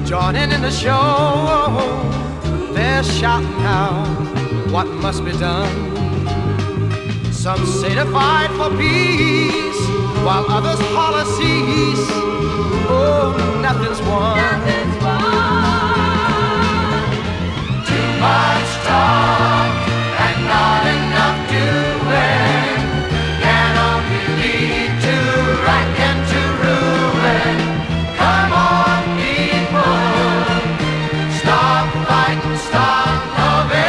joining in the show. They're shouting out what must be done. Some say to fight for peace, while others holler cease. Oh, nothing's won. Nothing's won. Too much talk and not enough doing can only lead to wreck and to ruin. Come on, people, stop fighting, stop loving.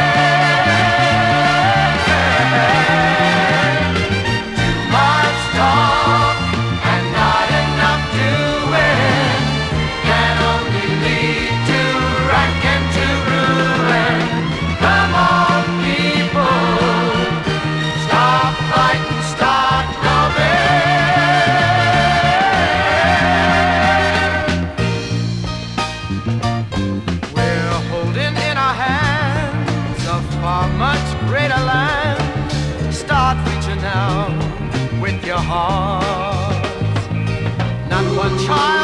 Too much talk and not enough doing can only lead to wreck and to ruin. Come on, people, stop fighting, start loving. We're holding in our hands a far much greater land. Start reaching out with your heart. Not one child